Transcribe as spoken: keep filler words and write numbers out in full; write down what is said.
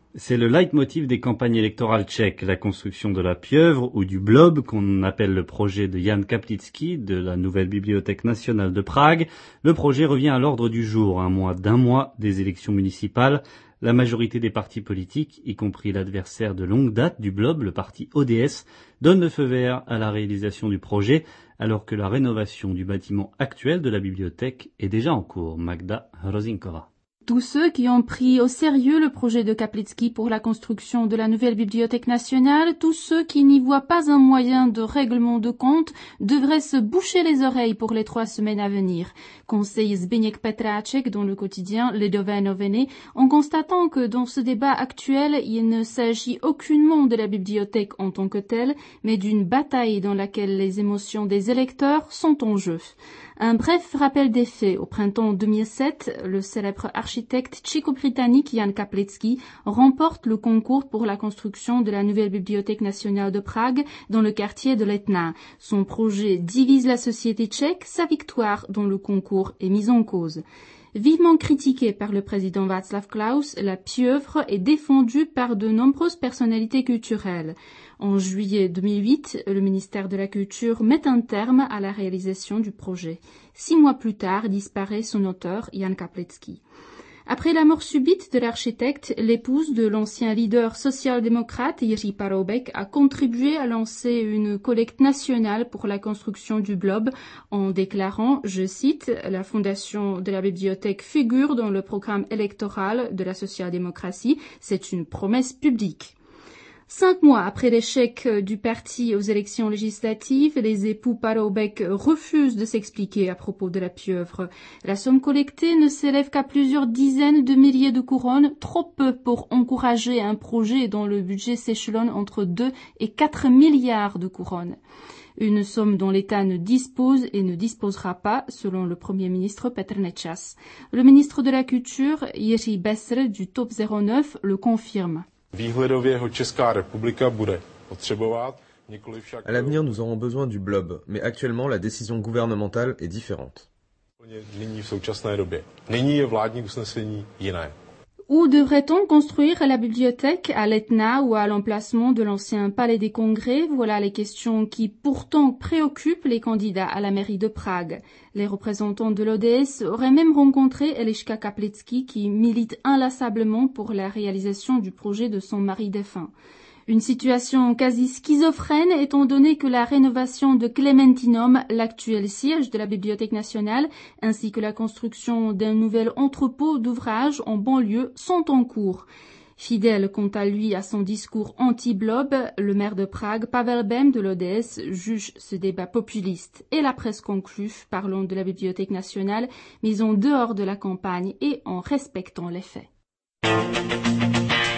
C'est le leitmotiv des campagnes électorales tchèques, la construction de la pieuvre ou du blob, qu'on appelle le projet de Jan Kaplický de la nouvelle Bibliothèque nationale de Prague. Le projet revient à l'ordre du jour, un mois d'un mois des élections municipales. La majorité des partis politiques, y compris l'adversaire de longue date du blob, le parti O D S, donne le feu vert à la réalisation du projet, alors que la rénovation du bâtiment actuel de la bibliothèque est déjà en cours. Magda Hrozinkova. Tous ceux qui ont pris au sérieux le projet de Kaplický pour la construction de la nouvelle Bibliothèque nationale, tous ceux qui n'y voient pas un moyen de règlement de compte, devraient se boucher les oreilles pour les trois semaines à venir, conseille Zbigněk Petráček dans le quotidien Lidové noviny, en constatant que dans ce débat actuel, il ne s'agit aucunement de la bibliothèque en tant que telle, mais d'une bataille dans laquelle les émotions des électeurs sont en jeu. Un bref rappel des faits. Au printemps deux mille sept, le célèbre architecte tchéco-britannique Jan Kaplický remporte le concours pour la construction de la nouvelle Bibliothèque nationale de Prague dans le quartier de Letná. Son projet divise la société tchèque, sa victoire dans le concours est mise en cause. Vivement critiquée par le président Václav Klaus, la pieuvre est défendue par de nombreuses personnalités culturelles. En juillet deux mille huit, le ministère de la Culture met un terme à la réalisation du projet. Six mois plus tard, disparaît son auteur, Jan Kaplický. Après la mort subite de l'architecte, l'épouse de l'ancien leader social-démocrate Jiří Paroubek a contribué à lancer une collecte nationale pour la construction du blob en déclarant, je cite, « La fondation de la bibliothèque figure dans le programme électoral de la social-démocratie, c'est une promesse publique ». Cinq mois après l'échec du parti aux élections législatives, les époux Paroubek refusent de s'expliquer à propos de la pieuvre. La somme collectée ne s'élève qu'à plusieurs dizaines de milliers de couronnes, trop peu pour encourager un projet dont le budget s'échelonne entre deux et quatre milliards de couronnes. Une somme dont l'État ne dispose et ne disposera pas, selon le Premier ministre Petr Nečas. Le ministre de la Culture, Jiří Besser du Top zéro neuf, le confirme. À l'avenir, nous aurons besoin du blob, mais actuellement, la décision gouvernementale est différente. Où devrait-on construire la bibliothèque? À Letná ou à l'emplacement de l'ancien palais des congrès? Voilà les questions qui pourtant préoccupent les candidats à la mairie de Prague. Les représentants de l'O D S auraient même rencontré Eliška Kaplický qui milite inlassablement pour la réalisation du projet de son mari défunt. Une situation quasi schizophrène étant donné que la rénovation de Clementinum, l'actuel siège de la Bibliothèque nationale, ainsi que la construction d'un nouvel entrepôt d'ouvrages en banlieue sont en cours. Fidèle quant à lui à son discours anti-blob, le maire de Prague, Pavel Bem de l'O D S, juge ce débat populiste. Et la presse conclut, parlant de la Bibliothèque nationale, mise en dehors de la campagne et en respectant les faits.